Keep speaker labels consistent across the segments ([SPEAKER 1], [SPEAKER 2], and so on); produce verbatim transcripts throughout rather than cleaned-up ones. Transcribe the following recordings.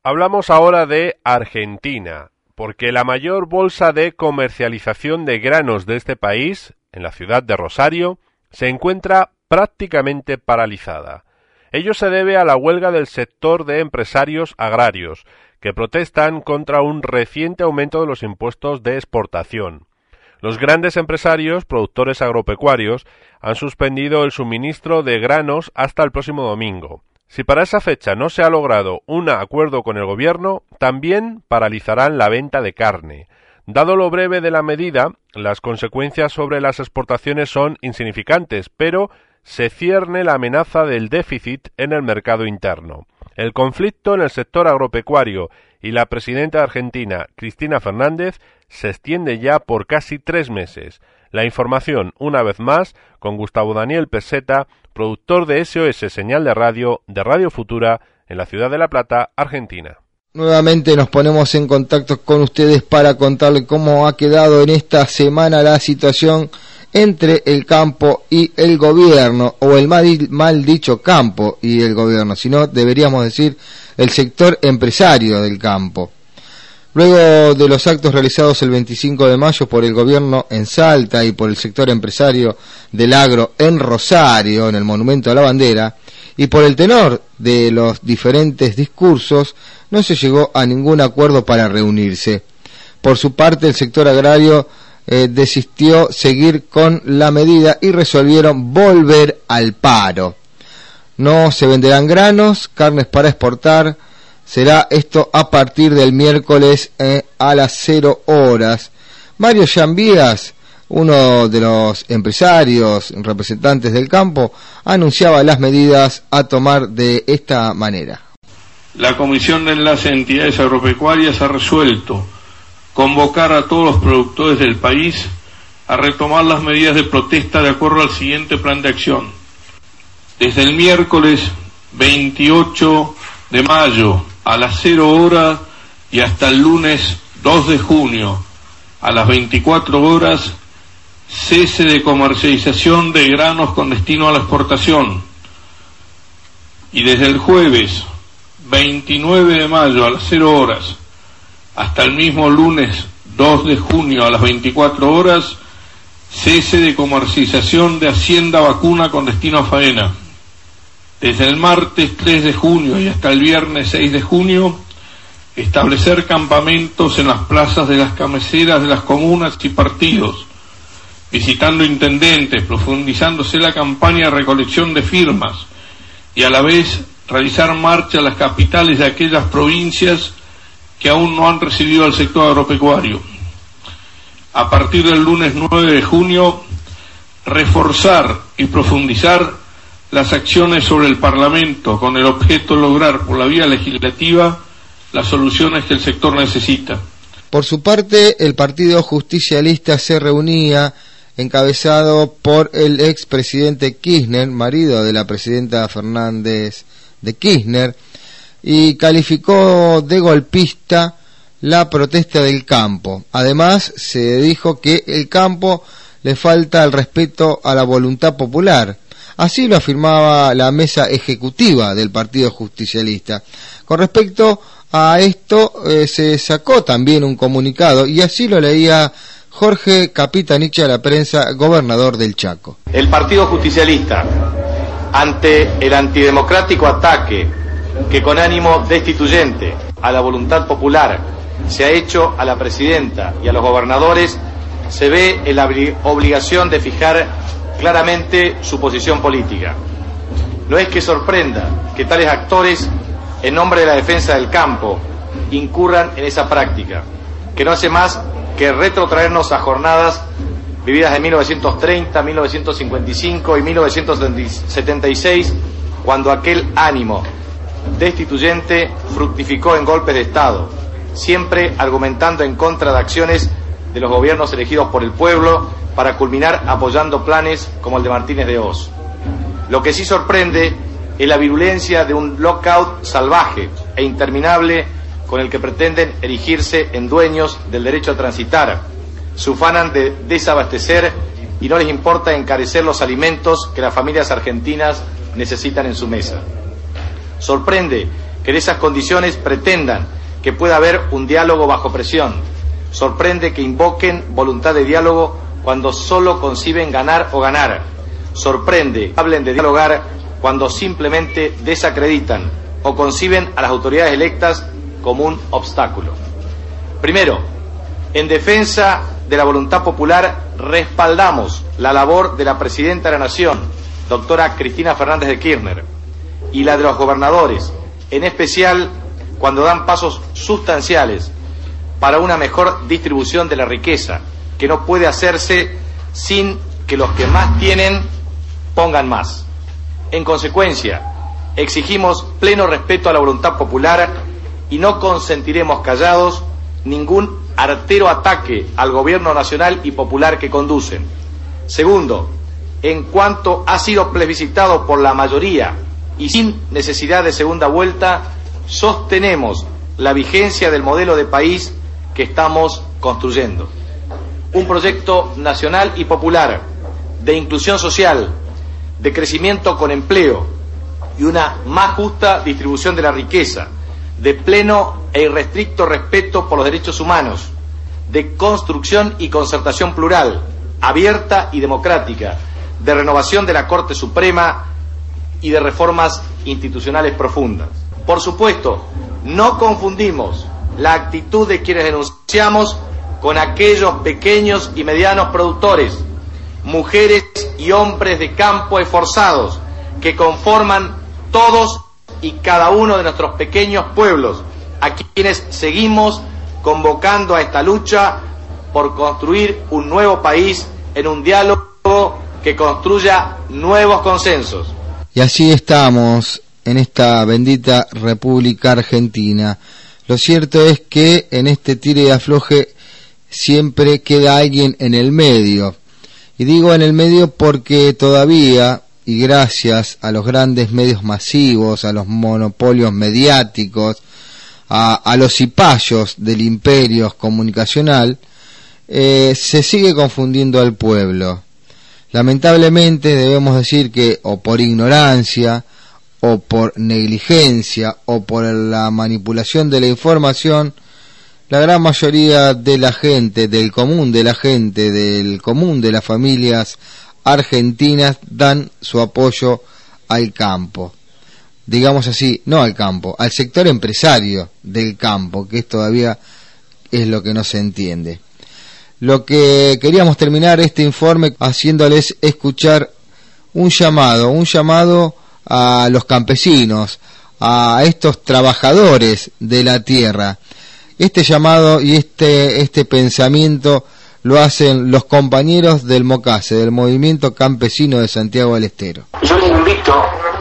[SPEAKER 1] Hablamos ahora de Argentina, porque la mayor bolsa de comercialización de granos de este país, en la ciudad de Rosario, se encuentra prácticamente paralizada. Ello se debe a la huelga del sector de empresarios agrarios, que protestan contra un reciente aumento de los impuestos de exportación. Los grandes empresarios, productores agropecuarios, han suspendido el suministro de granos hasta el próximo domingo. Si para esa fecha no se ha logrado un acuerdo con el gobierno, también paralizarán la venta de carne. Dado lo breve de la medida, las consecuencias sobre las exportaciones son insignificantes, pero se cierne la amenaza del déficit en el mercado interno. El conflicto en el sector agropecuario y la presidenta de Argentina, Cristina Fernández, se extiende ya por casi tres meses. La información, una vez más, con Gustavo Daniel Peseta, productor de S O S Señal de Radio, de Radio Futura, en la ciudad de La Plata, Argentina.
[SPEAKER 2] Nuevamente nos ponemos en contacto con ustedes para contarles cómo ha quedado en esta semana la situación entre el campo y el gobierno, o el mal, mal dicho campo y el gobierno, sino deberíamos decir el sector empresario del campo. Luego de los actos realizados el veinticinco de mayo por el gobierno en Salta y por el sector empresario del agro en Rosario, en el Monumento a la Bandera, y por el tenor de los diferentes discursos, no se llegó a ningún acuerdo para reunirse. Por su parte, el sector agrario eh, desistió seguir con la medida y resolvieron volver al paro. No se venderán granos, carnes para exportar. Será esto a partir del miércoles eh, a las cero horas. Mario Llambías, uno de los empresarios, representantes del campo, anunciaba las medidas a tomar de esta manera.
[SPEAKER 3] La Comisión de Enlace de Entidades Agropecuarias ha resuelto convocar a todos los productores del país a retomar las medidas de protesta de acuerdo al siguiente plan de acción. Desde el miércoles veintiocho de mayo a las cero horas y hasta el lunes dos de junio a las veinticuatro horas, cese de comercialización de granos con destino a la exportación. Y desde el jueves veintinueve de mayo a las cero horas hasta el mismo lunes dos de junio a las veinticuatro horas, cese de comercialización de hacienda vacuna con destino a faena. Desde el martes tres de junio y hasta el viernes seis de junio, establecer campamentos en las plazas de las cabeceras de las comunas y partidos, visitando intendentes, profundizándose la campaña de recolección de firmas y a la vez realizar marchas a las capitales de aquellas provincias que aún no han recibido al sector agropecuario. A partir del lunes nueve de junio, reforzar y profundizar las acciones sobre el Parlamento con el objeto de lograr por la vía legislativa las soluciones que el sector necesita.
[SPEAKER 2] Por su parte, el Partido Justicialista se reunía encabezado por el expresidente Kirchner, marido de la presidenta Fernández de Kirchner, y calificó de golpista la protesta del campo. Además, se dijo que el campo le falta el respeto a la voluntad popular. Así lo afirmaba la mesa ejecutiva del Partido Justicialista. Con respecto a esto, eh, se sacó también un comunicado, y así lo leía Jorge Capitanich a la prensa, gobernador del Chaco.
[SPEAKER 4] El Partido Justicialista, ante el antidemocrático ataque que con ánimo destituyente a la voluntad popular se ha hecho a la presidenta y a los gobernadores, se ve en la obligación de fijar claramente su posición política. No es que sorprenda que tales actores, en nombre de la defensa del campo, incurran en esa práctica, que no hace más que retrotraernos a jornadas vividas en mil novecientos treinta, mil novecientos cincuenta y cinco y mil novecientos setenta y seis, cuando aquel ánimo destituyente fructificó en golpes de Estado, siempre argumentando en contra de acciones de los gobiernos elegidos por el pueblo, para culminar apoyando planes como el de Martínez de Hoz. Lo que sí sorprende es la virulencia de un lockout salvaje e interminable con el que pretenden erigirse en dueños del derecho a transitar. Se ufanan de desabastecer y no les importa encarecer los alimentos que las familias argentinas necesitan en su mesa. Sorprende que en esas condiciones pretendan que pueda haber un diálogo bajo presión. Sorprende que invoquen voluntad de diálogo cuando solo conciben ganar o ganar. Sorprende que hablen de dialogar cuando simplemente desacreditan o conciben a las autoridades electas como un obstáculo. Primero, en defensa de la voluntad popular, respaldamos la labor de la Presidenta de la Nación, doctora Cristina Fernández de Kirchner, y la de los gobernadores, en especial cuando dan pasos sustanciales para una mejor distribución de la riqueza, que no puede hacerse sin que los que más tienen pongan más. En consecuencia, exigimos pleno respeto a la voluntad popular y no consentiremos callados ningún artero ataque al gobierno nacional y popular que conducen. Segundo, en cuanto ha sido plebiscitado por la mayoría y sin necesidad de segunda vuelta, sostenemos la vigencia del modelo de país que estamos construyendo. Un proyecto nacional y popular, de inclusión social, de crecimiento con empleo y una más justa distribución de la riqueza, de pleno e irrestricto respeto por los derechos humanos, de construcción y concertación plural, abierta y democrática, de renovación de la Corte Suprema y de reformas institucionales profundas. Por supuesto, no confundimos la actitud de quienes denunciamos con aquellos pequeños y medianos productores, mujeres y hombres de campo esforzados, que conforman todos y cada uno de nuestros pequeños pueblos, a quienes seguimos convocando a esta lucha por construir un nuevo país en un diálogo que construya nuevos consensos.
[SPEAKER 2] Y así estamos en esta bendita República Argentina. Lo cierto es que en este tire y afloje siempre queda alguien en el medio. Y digo en el medio porque todavía, y gracias a los grandes medios masivos, a los monopolios mediáticos, a, a los cipayos del imperio comunicacional, eh, se sigue confundiendo al pueblo. Lamentablemente debemos decir que o por ignorancia, o por negligencia, o por la manipulación de la información, la gran mayoría de la gente, del común de la gente, del común de las familias argentinas, dan su apoyo al campo. Digamos así, no al campo, al sector empresario del campo, que es todavía es lo que no se entiende. Lo que queríamos terminar este informe haciéndoles escuchar un llamado, un llamado a los campesinos, a estos trabajadores de la tierra. Este llamado y este este pensamiento lo hacen los compañeros del MOCASE, del Movimiento Campesino de Santiago del Estero.
[SPEAKER 5] Yo les invito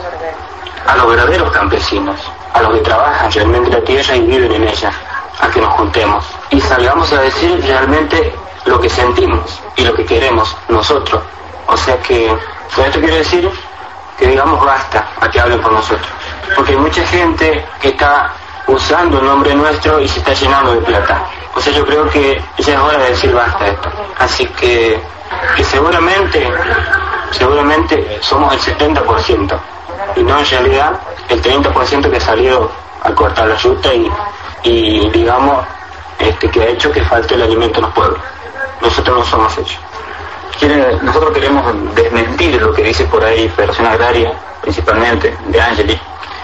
[SPEAKER 5] a los verdaderos campesinos, a los que trabajan realmente la tierra y viven en ella, a que nos juntemos y salgamos a decir realmente lo que sentimos y lo que queremos nosotros. O sea que, con esto quiero decir que digamos basta a que hablen por nosotros, porque hay mucha gente que está usando el nombre nuestro y se está llenando de plata. O sea, yo creo que ya es hora de decir basta esto. Así que, que seguramente, seguramente somos el setenta por ciento y no en realidad el treinta por ciento que ha salido a cortar la yuta y, y digamos, este, que ha hecho que falte el alimento en los pueblos. Nosotros no somos hechos. Quiere, nosotros queremos desmentir lo que dice por ahí Federación Agraria, principalmente, de Angeli,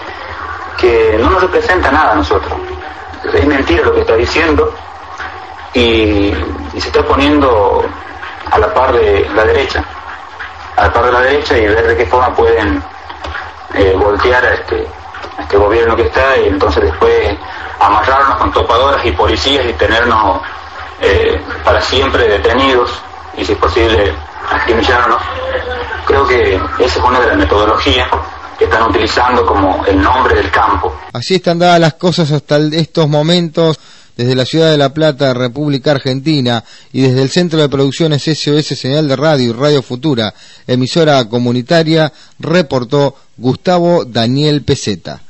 [SPEAKER 5] que no nos representa nada a nosotros. Es mentira lo que está diciendo y, y se está poniendo a la par de la derecha, a la par de la derecha y ver de qué forma pueden eh, voltear a este, a este gobierno que está y entonces después amarrarnos con topadoras y policías y tenernos eh, para siempre detenidos y si es posible acribillarnos. Creo que esa es una de las metodologías que están utilizando como el nombre del campo.
[SPEAKER 2] Así están dadas las cosas hasta estos momentos desde la ciudad de La Plata, República Argentina, y desde el Centro de Producciones S O S Señal de Radio y Radio Futura, emisora comunitaria, reportó Gustavo Daniel Peseta.